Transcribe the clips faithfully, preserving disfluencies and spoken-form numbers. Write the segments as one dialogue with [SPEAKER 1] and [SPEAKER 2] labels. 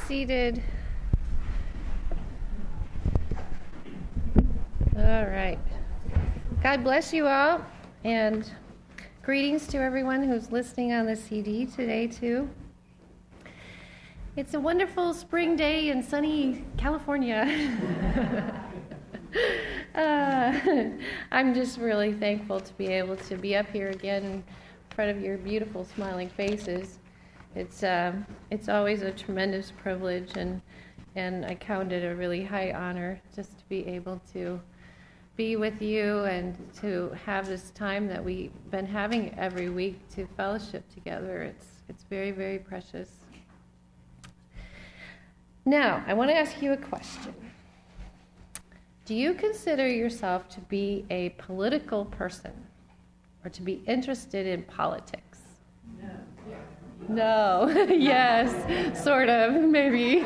[SPEAKER 1] seated. All right. God bless you all, and greetings to everyone who's listening on the C D today, too. It's a wonderful spring day in sunny California. uh, I'm just really thankful to be able to be up here again in front of your beautiful smiling faces. It's uh, it's always a tremendous privilege, and and I count it a really high honor just to be able to be with you and to have this time that we've been having every week to fellowship together. It's it's very, very precious. Now, I want to ask you a question. Do you consider yourself to be a political person or to be interested in politics? No. Yes, sort of, maybe.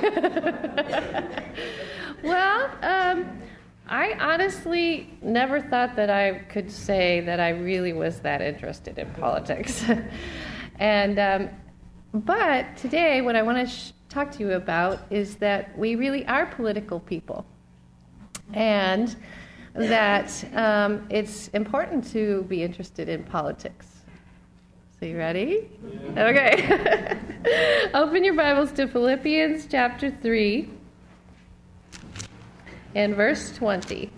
[SPEAKER 1] Well, um, I honestly never thought that I could say that I really was that interested in politics. and um, But today, what I want to sh- talk to you about is that we really are political people, and that um, it's important to be interested in politics. So you ready? Yeah. Okay. Open your Bibles to Philippians chapter three and verse twenty.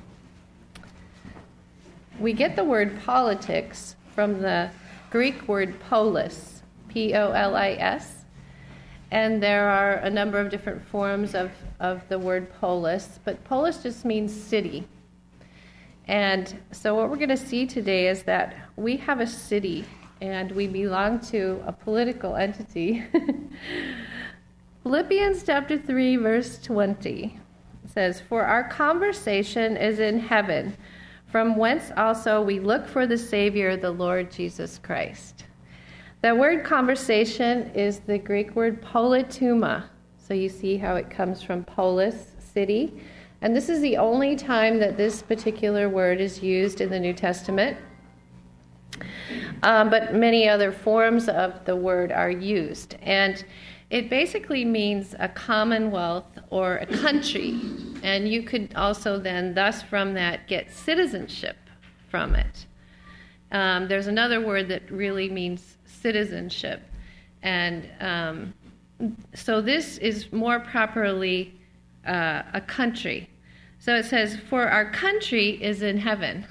[SPEAKER 1] We get the word politics from the Greek word polis, P O L I S, and there are a number of different forms of, of the word polis, but polis just means city. And so what we're going to see today is that we have a city and we belong to a political entity. Philippians chapter three, verse twenty says, "For our conversation is in heaven, from whence also we look for the Savior, the Lord Jesus Christ." The word conversation is the Greek word polituma. So you see how it comes from polis, city. And this is the only time that this particular word is used in the New Testament. Um, but many other forms of the word are used. And it basically means a commonwealth or a country. And you could also then, thus from that, get citizenship from it. Um, there's another word that really means citizenship. And um, so this is more properly uh, a country. So it says, "For our country is in heaven,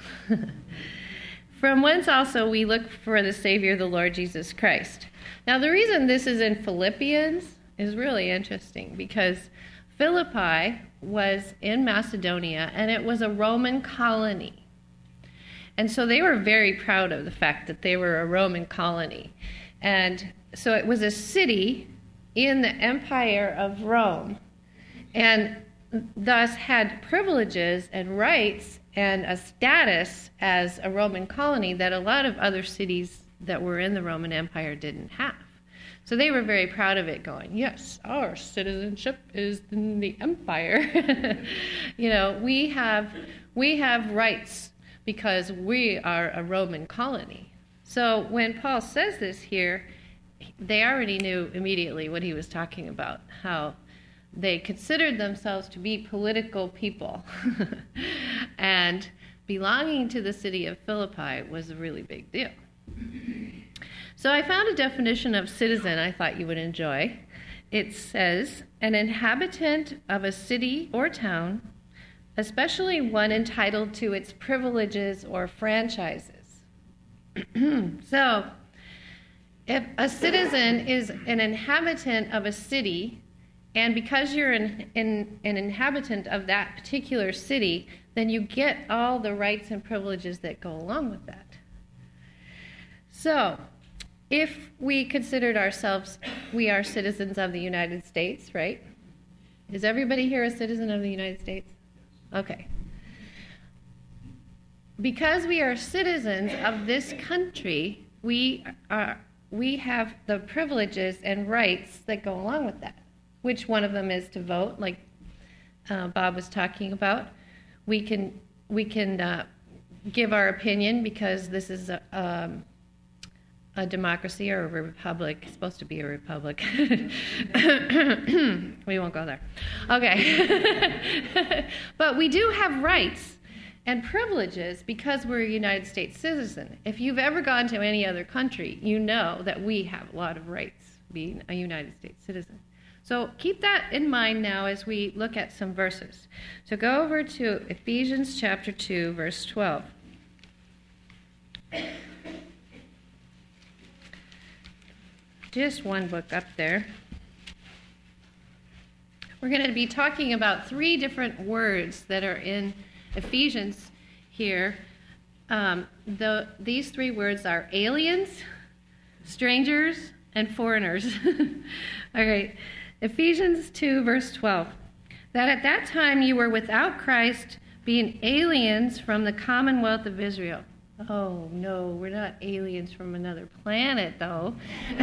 [SPEAKER 1] from whence also we look for the Savior, the Lord Jesus Christ." Now the reason this is in Philippians is really interesting, because Philippi was in Macedonia, and it was a Roman colony. And so they were very proud of the fact that they were a Roman colony. And so it was a city in the Empire of Rome, and thus had privileges and rights and a status as a Roman colony that a lot of other cities that were in the Roman Empire didn't have. So they were very proud of it, going, yes, our citizenship is in the empire. You know, we have we have rights because we are a Roman colony. So when Paul says this here, they already knew immediately what he was talking about, how they considered themselves to be political people. And belonging to the city of Philippi was a really big deal. So I found a definition of citizen I thought you would enjoy. It says, an inhabitant of a city or town, especially one entitled to its privileges or franchises. So, if a citizen is an inhabitant of a city, and because you're an, an, an inhabitant of that particular city, then you get all the rights and privileges that go along with that. So, if we considered ourselves, we are citizens of the United States, right? Is everybody here a citizen of the United States? Okay. Because we are citizens of this country, we are we have the privileges and rights that go along with that. Which one of them is to vote, like uh, Bob was talking about. We can we can uh, give our opinion because this is a, um, a democracy or a republic. It's supposed to be a republic. We won't go there. Okay. But we do have rights and privileges because we're a United States citizen. If you've ever gone to any other country, you know that we have a lot of rights being a United States citizen. So keep that in mind now as we look at some verses. So go over to Ephesians chapter two, verse twelve. Just one book up there. We're going to be talking about three different words that are in Ephesians here. Um, the, these three words are aliens, strangers, and foreigners. All right. Ephesians two, verse twelve. That at that time you were without Christ, being aliens from the commonwealth of Israel. Oh, no, we're not aliens from another planet, though.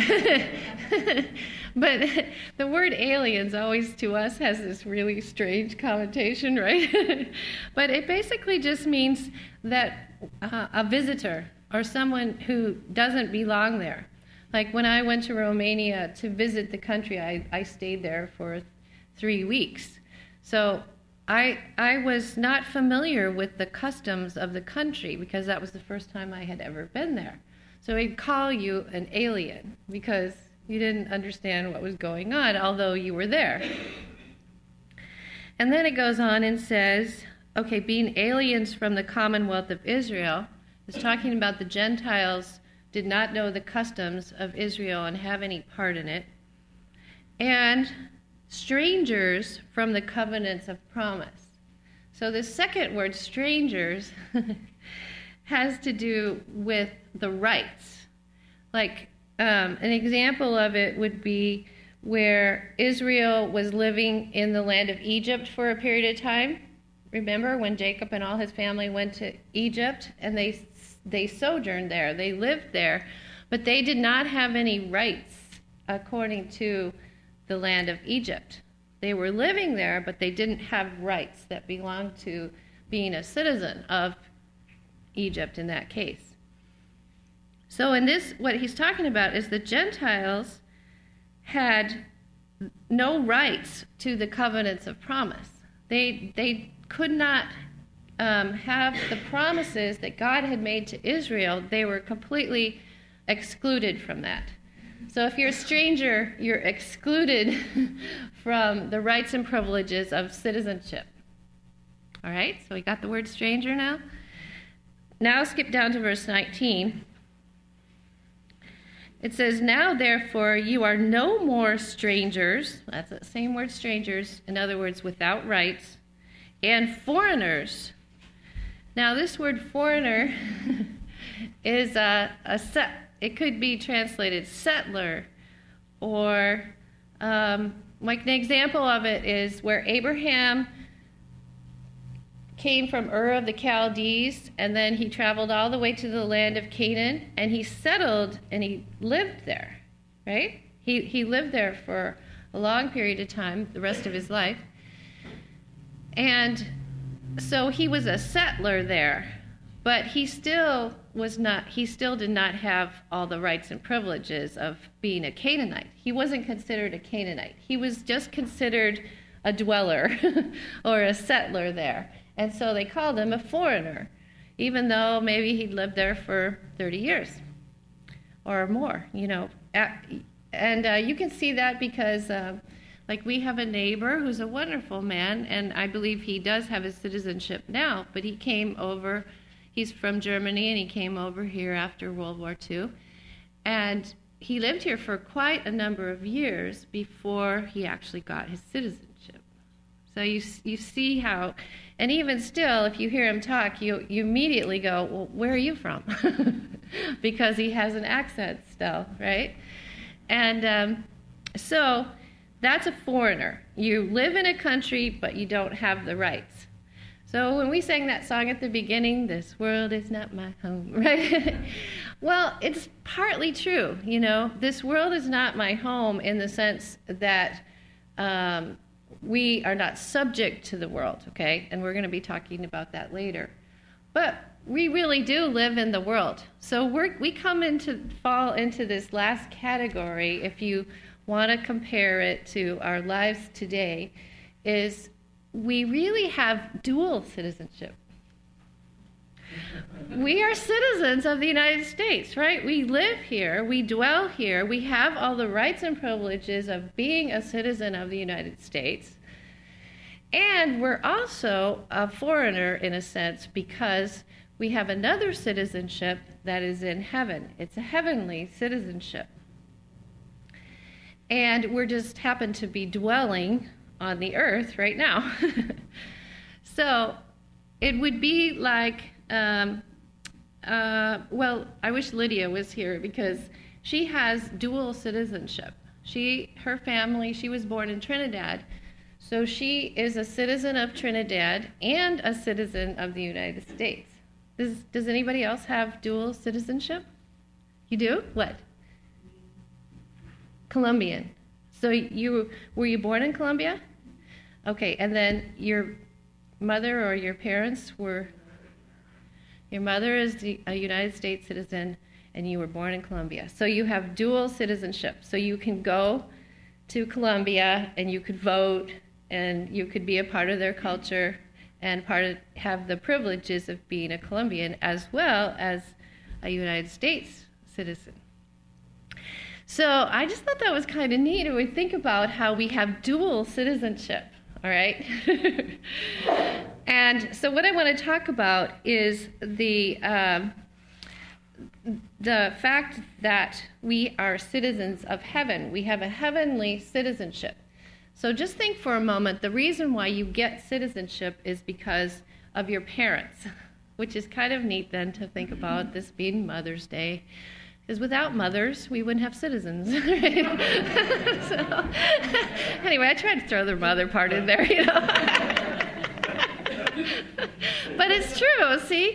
[SPEAKER 1] But the word aliens always to us has this really strange connotation, right? But it basically just means that uh, a visitor or someone who doesn't belong there. Like when I went to Romania to visit the country, I, I stayed there for three weeks. So I I was not familiar with the customs of the country because that was the first time I had ever been there. So they'd call you an alien because you didn't understand what was going on, although you were there. And then it goes on and says, okay, being aliens from the commonwealth of Israel is talking about the Gentiles did not know the customs of Israel and have any part in it, and strangers from the covenants of promise. So the second word, strangers, has to do with the rights. Like um, an example of it would be where Israel was living in the land of Egypt for a period of time. Remember when Jacob and all his family went to Egypt and they they sojourned there, they lived there, but they did not have any rights according to the land of Egypt. They were living there, but they didn't have rights that belonged to being a citizen of Egypt in that case. So in this, what he's talking about is the Gentiles had no rights to the covenants of promise. They they could not um, have the promises that God had made to Israel. They were completely excluded from that. So if you're a stranger, you're excluded from the rights and privileges of citizenship. All right, so we got the word stranger now. Now skip down to verse nineteen. It says, now therefore you are no more strangers, that's the same word strangers, in other words, without rights, and foreigners. Now this word foreigner is a, a set, it could be translated settler, or um, like an example of it is where Abraham came from Ur of the Chaldees, and then he traveled all the way to the land of Canaan, and he settled and he lived there, right? He he lived there for a long period of time, the rest of his life. And so he was a settler there, but he still was not, he still did not have all the rights and privileges of being a Canaanite. He wasn't considered a Canaanite. He was just considered a dweller or a settler there. And so they called him a foreigner, even though maybe he'd lived there for thirty years or more, you know. And uh, you can see that because, uh, like, we have a neighbor who's a wonderful man, and I believe he does have his citizenship now, but he came over, he's from Germany, and he came over here after World War Two. And he lived here for quite a number of years before he actually got his citizenship. So you you see how, and even still, if you hear him talk, you, you immediately go, well, where are you from? Because he has an accent still, right? And um, so that's a foreigner. You live in a country, but you don't have the rights. So when we sang that song at the beginning, this world is not my home, right? Well, it's partly true, you know. This world is not my home in the sense that um, we are not subject to the world, okay? And we're going to be talking about that later. But we really do live in the world. So we're, we come into, fall into this last category, if you want to compare it to our lives today, is we really have dual citizenship. We are citizens of the United States, right? We live here, we dwell here, we have all the rights and privileges of being a citizen of the United States. And we're also a foreigner in a sense because we have another citizenship that is in heaven. It's a heavenly citizenship. And we're just happen to be dwelling on the earth right now. So it would be like, um, uh, well, I wish Lydia was here because she has dual citizenship. She, her family, she was born in Trinidad. So she is a citizen of Trinidad and a citizen of the United States. Does, does anybody else have dual citizenship? You do? What? Colombian. So you were you born in Colombia? Okay, and then your mother or your parents were, your mother is a United States citizen and you were born in Colombia. So you have dual citizenship. So you can go to Colombia and you could vote and you could be a part of their culture and part of, have the privileges of being a Colombian as well as a United States citizen. So I just thought that was kind of neat. We think about how we have dual citizenship, all right? And so what I want to talk about is the um, the fact that we are citizens of heaven. We have a heavenly citizenship. So just think for a moment, the reason why you get citizenship is because of your parents, which is kind of neat then to think about this being Mother's Day. Because without mothers, we wouldn't have citizens. Right? So, anyway, I tried to throw the mother part in there, you know. But it's true, see?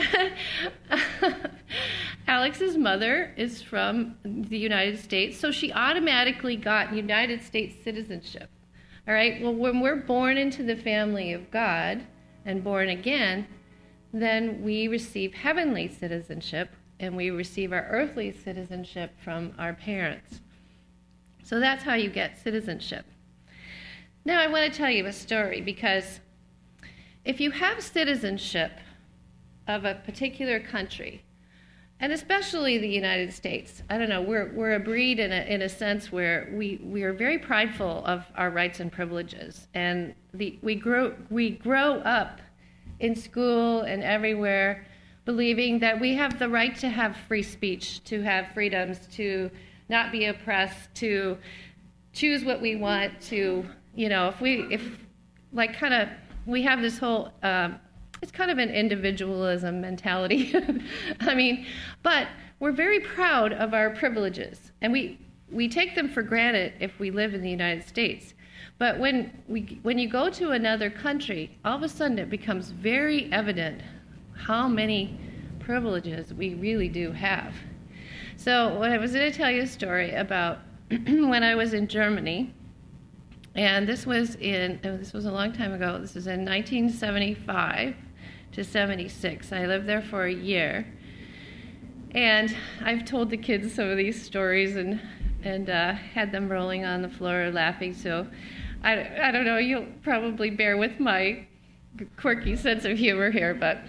[SPEAKER 1] Alex's mother is from the United States, so she automatically got United States citizenship. All right? Well, when we're born into the family of God and born again, then we receive heavenly citizenship, and we receive our earthly citizenship from our parents. So that's how you get citizenship. Now I want to tell you a story, because if you have citizenship of a particular country, and especially the United States, I don't know, we're we're a breed in a in a sense where we, we are very prideful of our rights and privileges, and the we grow we grow up in school and everywhere believing that we have the right to have free speech, to have freedoms, to not be oppressed, to choose what we want, to, you know, if we, if, like, kind of, we have this whole, um, it's kind of an individualism mentality. I mean, but we're very proud of our privileges, and we, we take them for granted if we live in the United States. But when we, when you go to another country, all of a sudden it becomes very evident how many privileges we really do have. So I was going to tell you a story about when I was in Germany, and this was in oh, this was a long time ago. This was in nineteen seventy-five to seventy-six. I lived there for a year, and I've told the kids some of these stories and and uh, had them rolling on the floor laughing. So I I don't know. You'll probably bear with my quirky sense of humor here, but.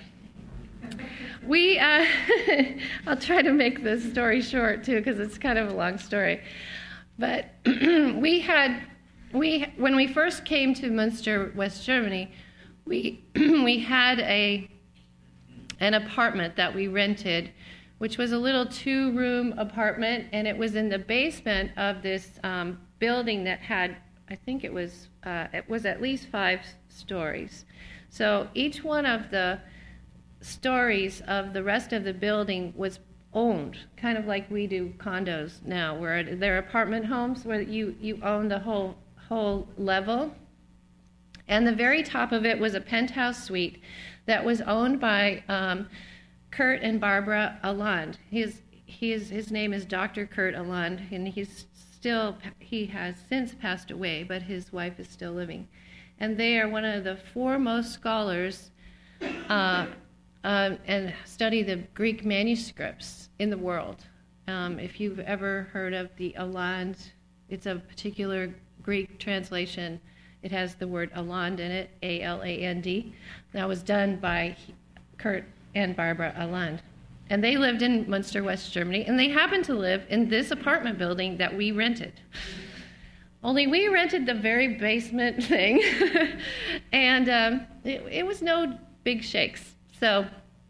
[SPEAKER 1] We, uh, I'll try to make this story short too, because it's kind of a long story. But we had, we when we first came to Münster, West Germany, we we had a an apartment that we rented, which was a little two-room apartment, and it was in the basement of this um, building that had, I think it was uh, it was at least five stories. So each one of the stories of the rest of the building was owned, kind of like we do condos now, where they're apartment homes where you, you own the whole whole level. And the very top of it was a penthouse suite that was owned by um, Kurt and Barbara Alland. His his his name is Doctor Kurt Alland, and he's still he has since passed away, but his wife is still living. And they are one of the foremost scholars Uh, um, and study the Greek manuscripts in the world. Um, if you've ever heard of the Aland, it's a particular Greek translation. It has the word Aland in it, A L A N D. That was done by Kurt and Barbara Aland. And they lived in Munster, West Germany, and they happened to live in this apartment building that we rented. Only we rented the very basement thing, and um, it, it was no big shakes. So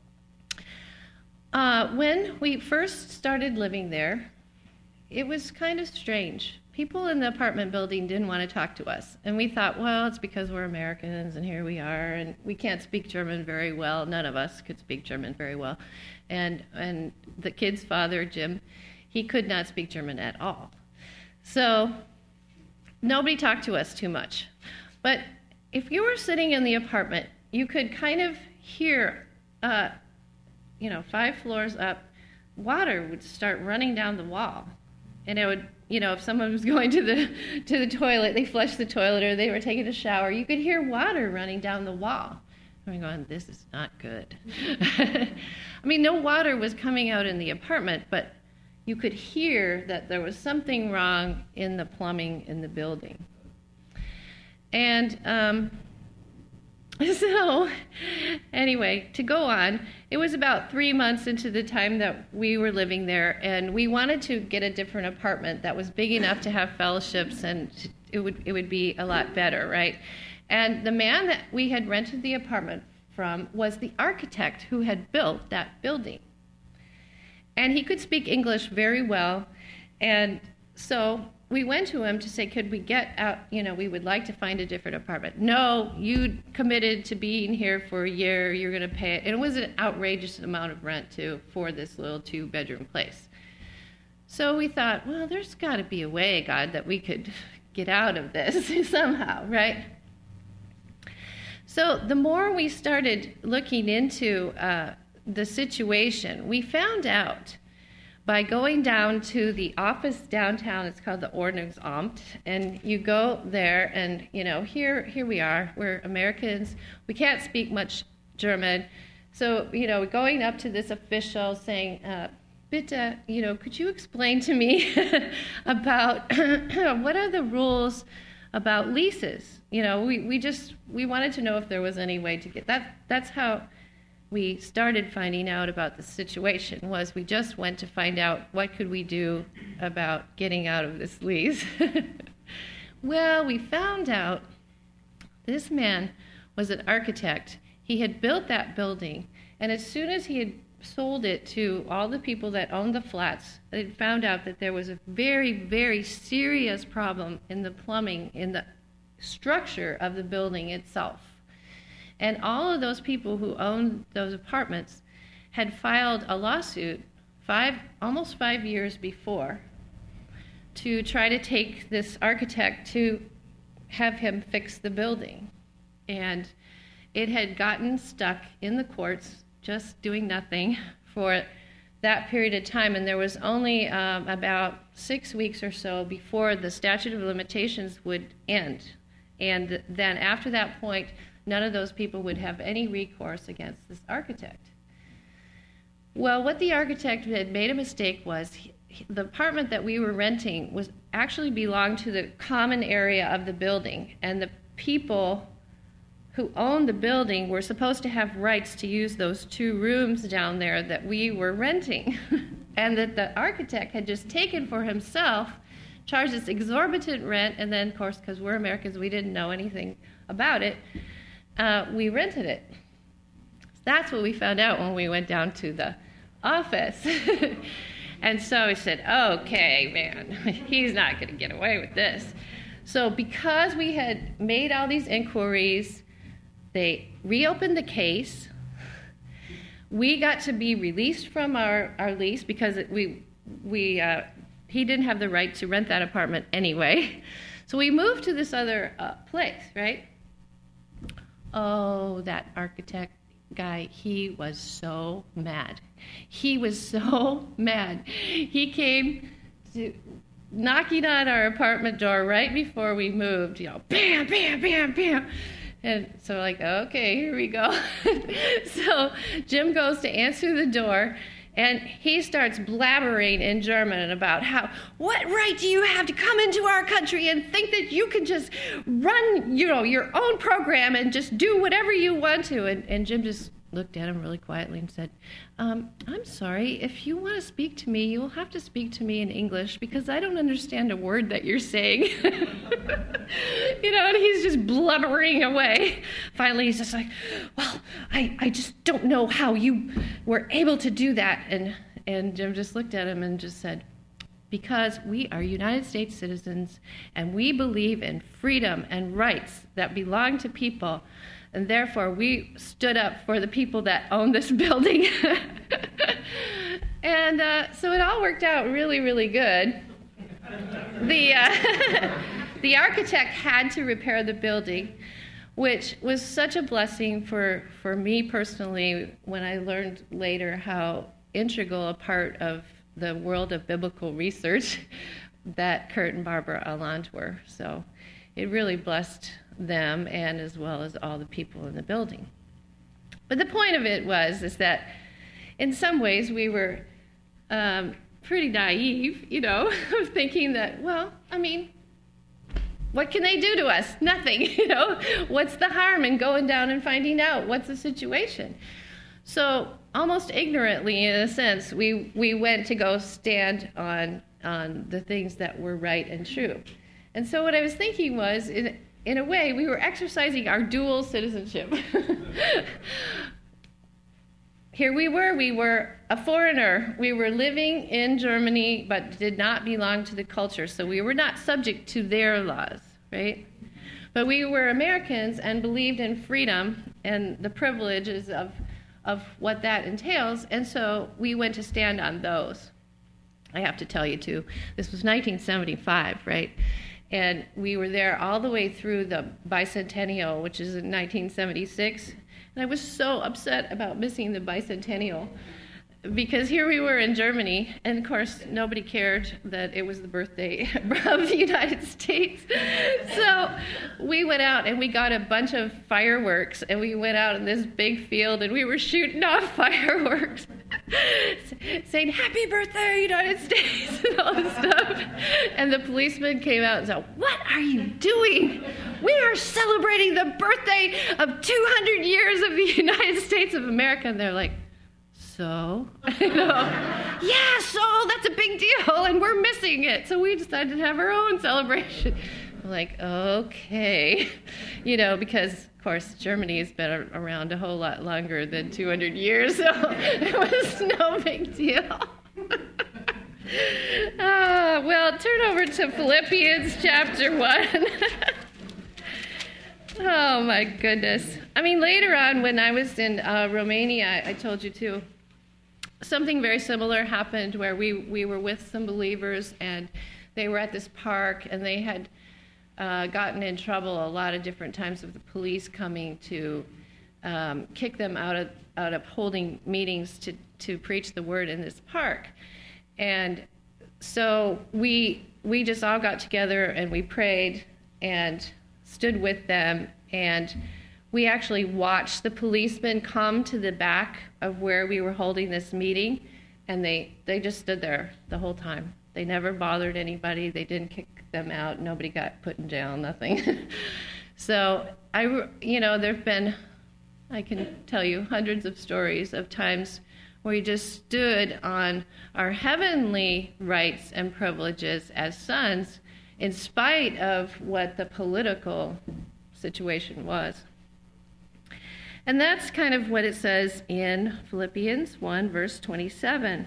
[SPEAKER 1] uh, when we first started living there, it was kind of strange. People in the apartment building didn't want to talk to us. And we thought, well, it's because we're Americans, and here we are, and we can't speak German very well. None of us could speak German very well. And and the kid's father, Jim, he could not speak German at all. So nobody talked to us too much. But if you were sitting in the apartment, you could kind of hear, uh, you know, five floors up, water would start running down the wall. And it would, you know, if someone was going to the to the toilet, they flushed the toilet, or they were taking a shower, you could hear water running down the wall. I'm going, this is not good. I mean, no water was coming out in the apartment, but you could hear that there was something wrong in the plumbing in the building. And um, so, anyway, to go on, it was about three months into the time that we were living there, and we wanted to get a different apartment that was big enough to have fellowships, and it would it would be a lot better, right? And the man that we had rented the apartment from was the architect who had built that building. And he could speak English very well, and so we went to him to say, could we get out, you know, we would like to find a different apartment. No, you committed to being here for a year, you're going to pay it. And it was an outrageous amount of rent, too, for this little two-bedroom place. So we thought, well, there's got to be a way, God, that we could get out of this somehow, right? So the more we started looking into uh, the situation, we found out by going down to the office downtown. It's called the Ordnungsamt, and you go there, and you know, here here we are. We're Americans. We can't speak much German, so you know, going up to this official saying, uh, "Bitte, you know, could you explain to me about what are the rules about leases?" You know, we, we just we wanted to know if there was any way to get that. That's how we started finding out about the situation. Was we just went to find out what could we do about getting out of this lease. Well, we found out this man was an architect. He had built that building, and as soon as he had sold it to all the people that owned the flats, they found out that there was a very, very serious problem in the plumbing, in the structure of the building itself. And all of those people who owned those apartments had filed a lawsuit five, almost five years before to try to take this architect to have him fix the building. And it had gotten stuck in the courts, just doing nothing for that period of time. And there was only um, about six weeks or so before the statute of limitations would end. And then after that point, none of those people would have any recourse against this architect. Well, what the architect had made a mistake was he, the apartment that we were renting was actually belonged to the common area of the building, and the people who owned the building were supposed to have rights to use those two rooms down there that we were renting, and that the architect had just taken for himself, charged this exorbitant rent, and then, of course, because we're Americans, we didn't know anything about it, uh, we rented it. That's what we found out when we went down to the office. And so we said, okay, man, he's not going to get away with this. So because we had made all these inquiries, they reopened the case. We got to be released from our, our lease because it, we we uh, he didn't have the right to rent that apartment anyway. So we moved to this other uh, place, right? Oh, that architect guy, he was so mad. He was so mad. He came to knocking on our apartment door right before we moved, you know, bam, bam, bam, bam. And so like, okay, here we go. So Jim goes to answer the door, and he starts blabbering in German about how, what right do you have to come into our country and think that you can just run, you know, your own program and just do whatever you want to? And, and Jim just looked at him really quietly and said, um, I'm sorry, if you want to speak to me, you'll have to speak to me in English because I don't understand a word that you're saying. You know, and he's just blubbering away. Finally, he's just like, well, I, I just don't know how you were able to do that. And, and Jim just looked at him and just said, because we are United States citizens and we believe in freedom and rights that belong to people. And therefore, we stood up for the people that own this building. And uh, so it all worked out really, really good. The, uh, the architect had to repair the building, which was such a blessing for, for me personally when I learned later how integral a part of the world of biblical research that Kurt and Barbara Alland were. So it really blessed them and as well as all the people in the building. But the point of it was is that in some ways we were um, pretty naive, you know, of thinking that, well, I mean, what can they do to us? Nothing, you know. What's the harm in going down and finding out what's the situation? So almost ignorantly, in a sense, we, we went to go stand on, on the things that were right and true. And so what I was thinking was, in, in a way, we were exercising our dual citizenship. Here we were, we were a foreigner. We were living in Germany, but did not belong to the culture, so we were not subject to their laws, right? But we were Americans and believed in freedom and the privileges of, of what that entails, and so we went to stand on those. I have to tell you, too, this was nineteen seventy-five, right? And we were there all the way through the bicentennial, which is in nineteen seventy-six. And I was so upset about missing the bicentennial because here we were in Germany, and of course nobody cared that it was the birthday of the United States. So we went out and we got a bunch of fireworks, and we went out in this big field and we were shooting off fireworks saying, "Happy birthday, United States," and all this stuff. And the policeman came out and said, "What are you doing? We are celebrating the birthday of two hundred years of the United States of America." And they're like, so? You know, yeah, so that's a big deal, and we're missing it. So we decided to have our own celebration. I'm like, okay. You know, because, of course, Germany has been around a whole lot longer than two hundred years, so it was no big deal. uh, well, turn over to Philippians chapter one. Oh, my goodness. I mean, later on, when I was in uh, Romania, I, I told you, too, something very similar happened where we, we were with some believers, and they were at this park, and they had uh, gotten in trouble a lot of different times with the police coming to um, kick them out of, out of holding meetings to, to preach the word in this park. And so we we just all got together, and we prayed, and stood with them, and we actually watched the policemen come to the back of where we were holding this meeting, and they, they just stood there the whole time. They never bothered anybody. They didn't kick them out. Nobody got put in jail, nothing. So, I, you know, there have been, I can tell you, hundreds of stories of times where we just stood on our heavenly rights and privileges as sons, in spite of what the political situation was. And that's kind of what it says in Philippians one, verse twenty-seven.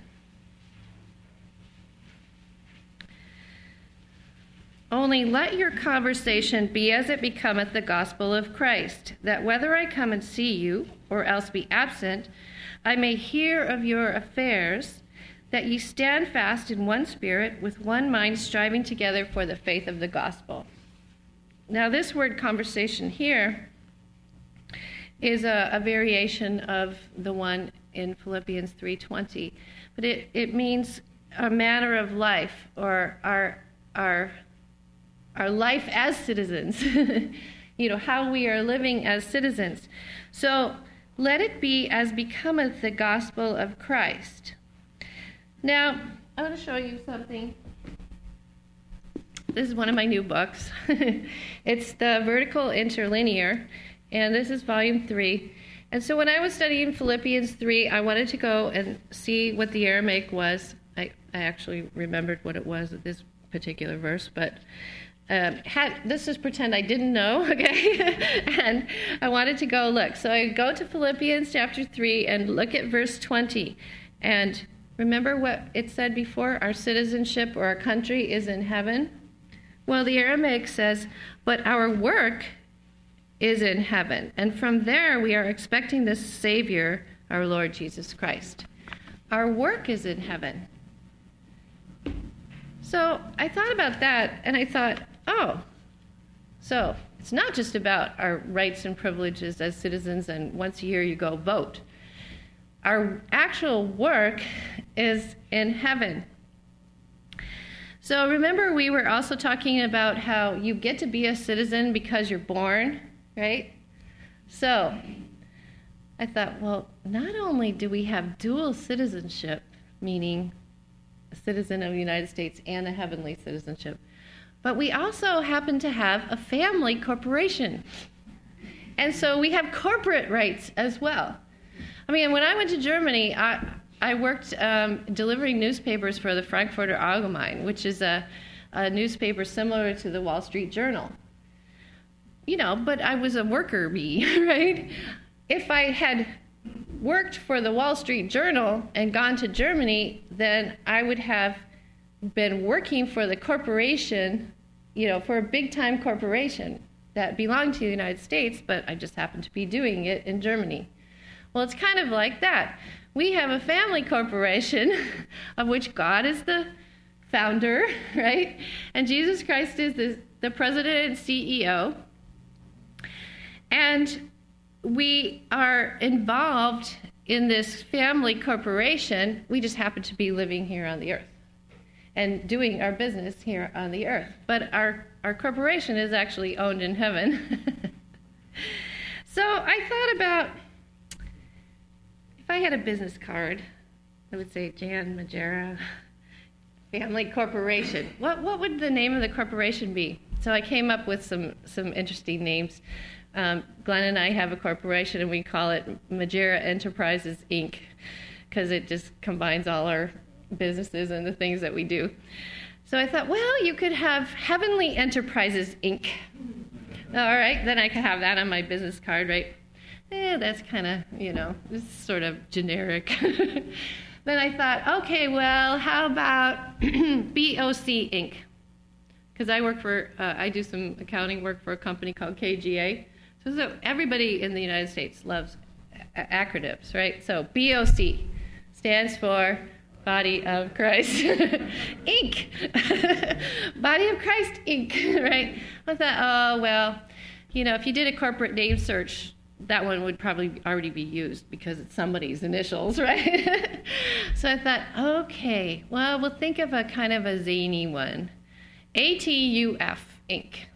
[SPEAKER 1] Only let your conversation be as it becometh the gospel of Christ, that whether I come and see you, or else be absent, I may hear of your affairs, that ye stand fast in one spirit, with one mind, striving together for the faith of the gospel. Now, this word conversation here is a, a variation of the one in Philippians three twenty, but it, it means a manner of life, or our our our life as citizens. you know, how we are living as citizens. So let it be as becometh the gospel of Christ. Now, I want to show you something. This is one of my new books. It's the Vertical Interlinear, and this is volume three. And so when I was studying Philippians three, I wanted to go and see what the Aramaic was. I, I actually remembered what it was at this particular verse, but um, had, this is pretend I didn't know, okay? And I wanted to go look. So I go to Philippians chapter three and look at verse twenty. And remember what it said before? Our citizenship or our country is in heaven. Well, the Aramaic says, but our work is in heaven. And from there, we are expecting the Savior, our Lord Jesus Christ. Our work is in heaven. So I thought about that, and I thought, oh, so it's not just about our rights and privileges as citizens, and once a year you go vote. Our actual work is in heaven. So remember, we were also talking about how you get to be a citizen because you're born, right? So I thought, well, not only do we have dual citizenship, meaning a citizen of the United States and a heavenly citizenship, but we also happen to have a family corporation. And so we have corporate rights as well. I mean, when I went to Germany, I, I worked um, delivering newspapers for the Frankfurter Allgemeine, which is a, a newspaper similar to the Wall Street Journal. You know, but I was a worker bee, right? If I had worked for the Wall Street Journal and gone to Germany, then I would have been working for the corporation, you know, for a big-time corporation that belonged to the United States, but I just happened to be doing it in Germany. Well, it's kind of like that. We have a family corporation of which God is the founder, right? And Jesus Christ is the, the president and C E O. And we are involved in this family corporation. We just happen to be living here on the earth and doing our business here on the earth. But our, our corporation is actually owned in heaven. So I thought about, if I had a business card, I would say Jan Majera Family Corporation. What what would the name of the corporation be? So I came up with some, some interesting names. Um, Glenn and I have a corporation, and we call it Majera Enterprises, Incorporated, because it just combines all our businesses and the things that we do. So I thought, well, you could have Heavenly Enterprises, Incorporated. All right, then I could have that on my business card, right? Eh, that's kind of, you know, it's sort of generic. Then I thought, okay, well, how about B O C Incorporated? Because I work for, uh, I do some accounting work for a company called K G A. So, so everybody in the United States loves a- acronyms, right? So B O C stands for Body of Christ, Incorporated. Body of Christ, Incorporated, right? I thought, oh, well, you know, if you did a corporate name search, that one would probably already be used because it's somebody's initials, right? So I thought, okay, well, we'll think of a kind of a zany one. A T U F, Incorporated.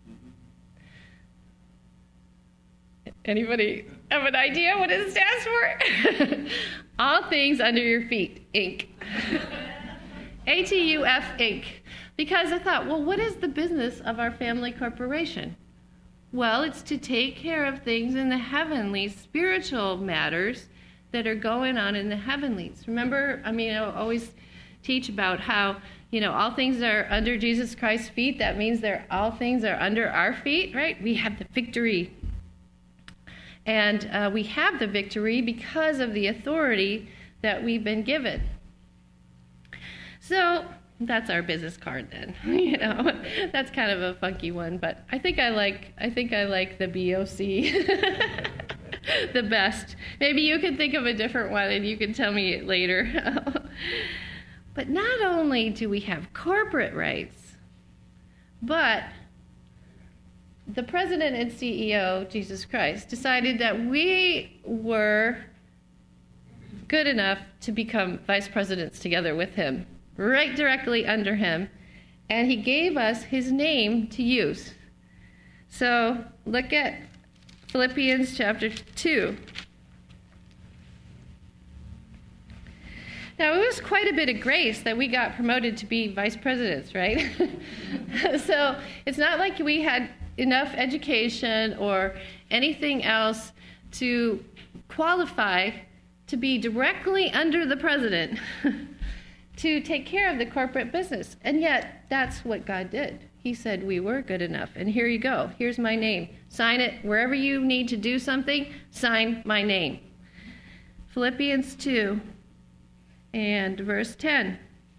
[SPEAKER 1] Anybody have an idea what it stands for? All things under your feet, Incorporated. A T U F, Incorporated. Because I thought, well, what is the business of our family corporation? Well, it's to take care of things in the heavenly, spiritual matters that are going on in the heavenlies. Remember, I mean, I always teach about how, you know, all things are under Jesus Christ's feet. That means they're, all things are under our feet, right? We have the victory. And uh, we have the victory because of the authority that we've been given. So that's our business card then. You know, that's kind of a funky one, but I think I like I think I like the B O C the best. Maybe you can think of a different one and you can tell me later. But not only do we have corporate rights, but the president and C E O, Jesus Christ, decided that we were good enough to become vice presidents together with him, right directly under him, and he gave us his name to use. So look at Philippians chapter two. Now, it was quite a bit of grace that we got promoted to be vice presidents, right? So it's not like we had enough education or anything else to qualify to be directly under the president to take care of the corporate business. And yet, that's what God did. He said we were good enough. And here you go. Here's my name. Sign it. Wherever you need to do something, sign my name. Philippians two and verse ten.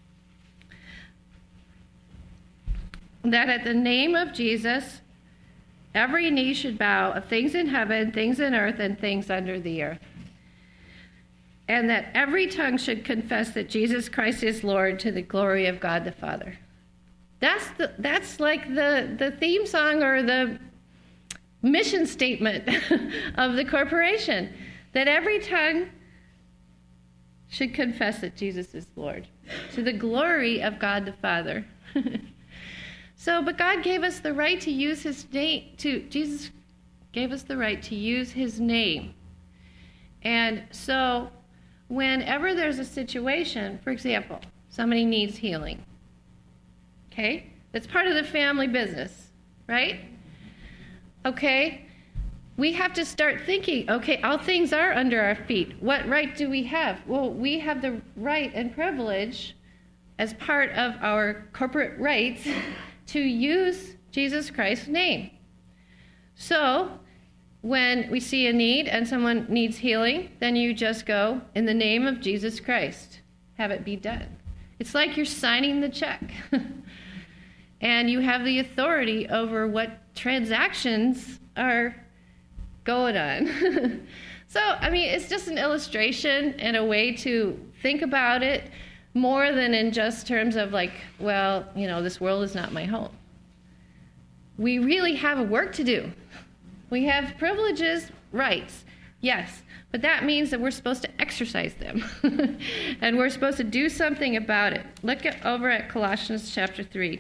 [SPEAKER 1] That at the name of Jesus, every knee should bow, of things in heaven, things in earth, and things under the earth. And that every tongue should confess that Jesus Christ is Lord, to the glory of God the Father. That's the that's like the, the theme song or the mission statement of the corporation. That every tongue should confess that Jesus is Lord, to the glory of God the Father. So, but God gave us the right to use his name, to, Jesus gave us the right to use his name. And so, whenever there's a situation, for example, somebody needs healing, okay? That's part of the family business, right? Okay? We have to start thinking, okay, all things are under our feet. What right do we have? Well, we have the right and privilege as part of our corporate rights to use Jesus Christ's name. So, when we see a need and someone needs healing, then you just go, in the name of Jesus Christ, have it be done. It's like you're signing the check. And you have the authority over what transactions are going on. So, I mean, it's just an illustration and a way to think about it more than in just terms of like, well, you know, this world is not my home. We really have a work to do. We have privileges, rights, yes, but that means that we're supposed to exercise them. And we're supposed to do something about it. Look at, over at Colossians chapter three.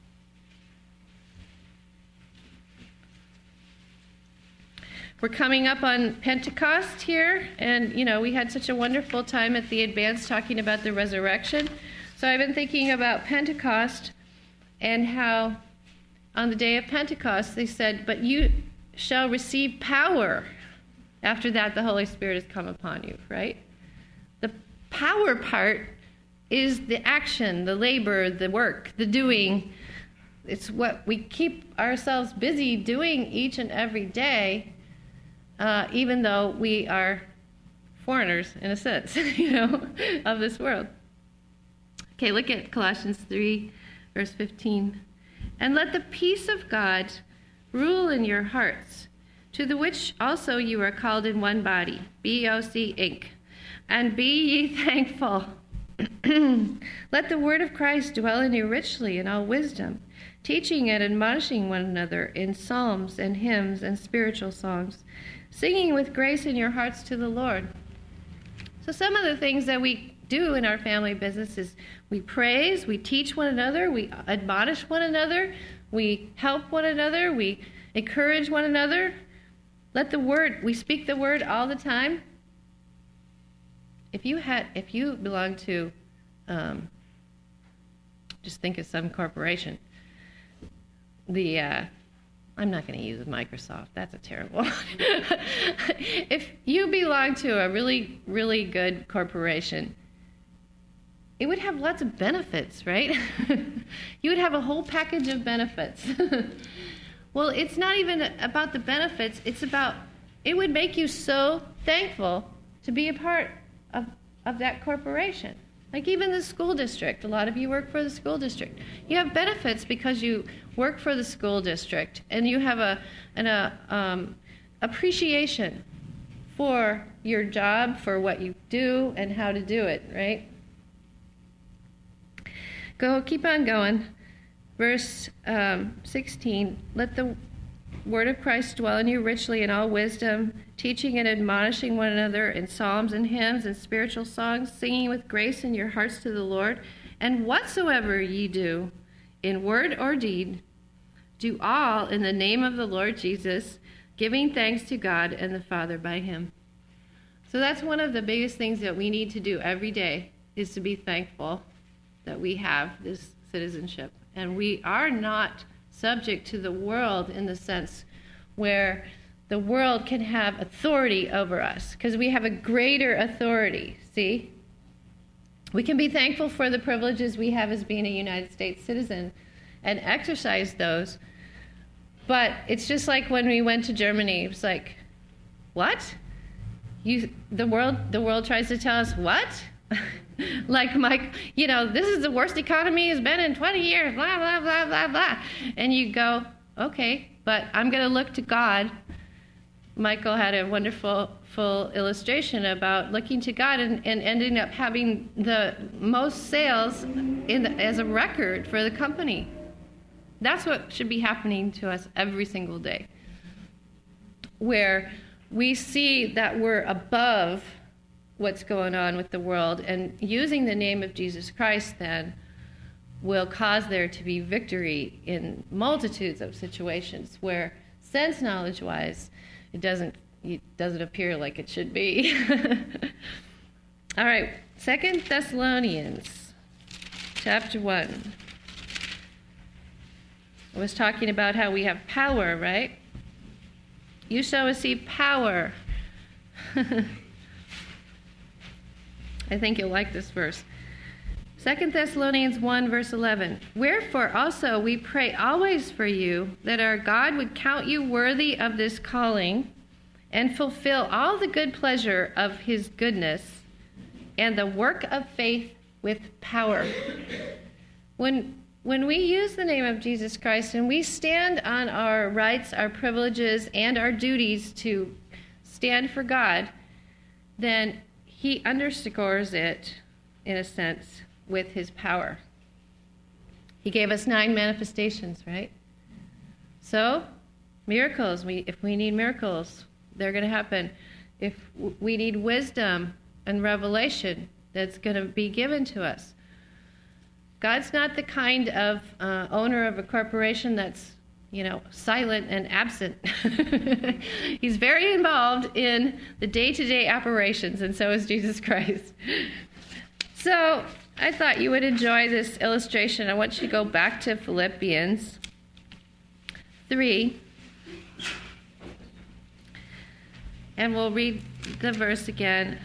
[SPEAKER 1] We're coming up on Pentecost here, and, you know, we had such a wonderful time at the Advance talking about the resurrection. So I've been thinking about Pentecost and how on the day of Pentecost they said, but you shall receive power. After that, the Holy Spirit has come upon you, right? The power part is the action, the labor, the work, the doing. It's what we keep ourselves busy doing each and every day. Uh, even though we are foreigners, in a sense, you know, of this world. Okay, look at Colossians three, verse fifteen. And let the peace of God rule in your hearts, to the which also you are called in one body, B O C Incorporated. And be ye thankful. Let the word of Christ dwell in you richly in all wisdom, teaching and admonishing one another in psalms and hymns and spiritual songs, singing with grace in your hearts to the Lord. So some of the things that we do in our family business is we praise, we teach one another, we admonish one another, we help one another, we encourage one another. Let the word, we speak the word all the time. If you had, if you belong to, um, just think of some corporation, the, uh, I'm not going to use Microsoft. That's a terrible one. If you belong to a really, really good corporation, it would have lots of benefits, right? You would have a whole package of benefits. Well, it's not even about the benefits. It's about, it would make you so thankful to be a part of, of that corporation. Like even the school district. A lot of you work for the school district. You have benefits because you work for the school district, and you have a an a, um, appreciation for your job, for what you do, and how to do it, right? Go, keep on going. Verse um, sixteen, let the word of Christ dwell in you richly in all wisdom, teaching and admonishing one another in psalms and hymns and spiritual songs, singing with grace in your hearts to the Lord. And whatsoever ye do, in word or deed, Do all in the name of the Lord Jesus, giving thanks to God and the Father by him. So that's one of the biggest things that we need to do every day, is to be thankful that we have this citizenship. And we are not subject to the world in the sense where the world can have authority over us, because we have a greater authority, see? We can be thankful for the privileges we have as being a United States citizen and exercise those. But it's just like when we went to Germany. It's like, what? You, the world, the world tries to tell us what? Like, Mike, you know, this is the worst economy has been in twenty years, blah, blah, blah, blah, blah. And you go, okay, but I'm going to look to God. Michael had a wonderful full illustration about looking to God and, and ending up having the most sales in the, as a record for the company. That's what should be happening to us every single day, where we see that we're above what's going on with the world, and using the name of Jesus Christ then will cause there to be victory in multitudes of situations where sense knowledge-wise it doesn't it doesn't appear like it should be. All right, Second Thessalonians chapter one. I was talking about how we have power, right? You shall receive power. I think you'll like this verse. Second Thessalonians one, verse eleven. Wherefore also we pray always for you, that our God would count you worthy of this calling, and fulfill all the good pleasure of his goodness, and the work of faith with power. When when we use the name of Jesus Christ and we stand on our rights, our privileges, and our duties to stand for God, then he underscores it, in a sense, with his power. He gave us nine manifestations, right? So, miracles, we, if we need miracles, they're going to happen. If we need wisdom and revelation, that's going to be given to us. God's not the kind of uh, owner of a corporation that's, you know, silent and absent. He's very involved in the day-to-day operations, and so is Jesus Christ. So I thought you would enjoy this illustration. I want you to go back to Philippians three, and we'll read the verse again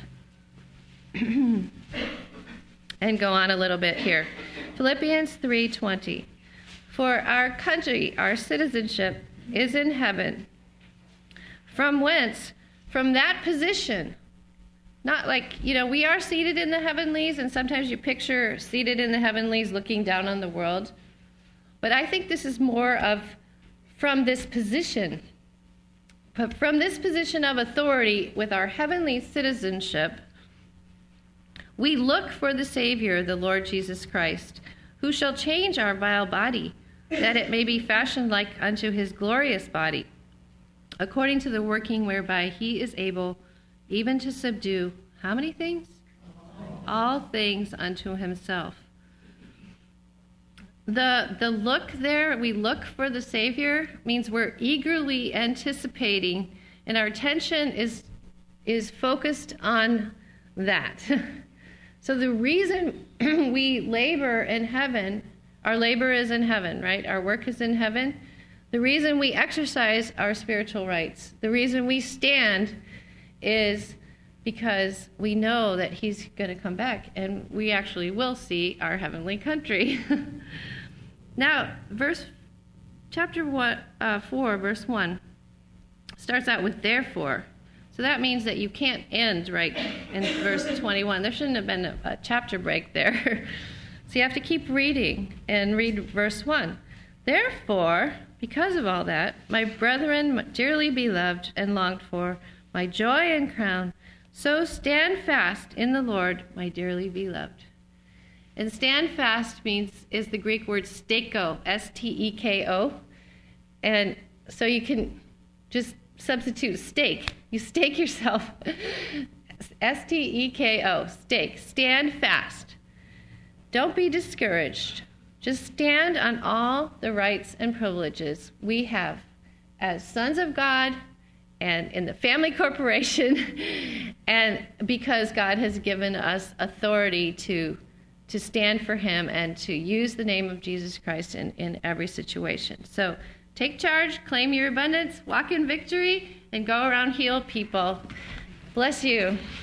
[SPEAKER 1] and go on a little bit here. Philippians three twenty. For our country, our citizenship, is in heaven, from whence, from that position, not like, you know, we are seated in the heavenlies, and sometimes you picture seated in the heavenlies looking down on the world. But I think this is more of from this position. But from this position of authority with our heavenly citizenship, we look for the Savior, the Lord Jesus Christ, who shall change our vile body, that it may be fashioned like unto his glorious body, according to the working whereby he is able even to subdue, how many things? All things unto himself. The, the look there, we look for the Savior, means we're eagerly anticipating, and our attention is, is focused on that. So the reason we labor in heaven, our labor is in heaven, right? Our work is in heaven. The reason we exercise our spiritual rights, the reason we stand is because we know that he's going to come back and we actually will see our heavenly country. Now, verse chapter one, uh, four, verse one, starts out with therefore. So that means that you can't end right in verse twenty-one. There shouldn't have been a, a chapter break there. So you have to keep reading and read verse one. Therefore, because of all that, my brethren, dearly beloved and longed for, my joy and crown, so stand fast in the Lord, my dearly beloved. And stand fast means, is the Greek word steko, S T E K O. And so you can just substitute stake. You stake yourself. S T E K O, stake. Stand fast. Don't be discouraged. Just stand on all the rights and privileges we have as sons of God and in the family corporation, and because God has given us authority to to stand for him and to use the name of Jesus Christ in, in every situation. So take charge, claim your abundance, walk in victory, and go around heal people. Bless you.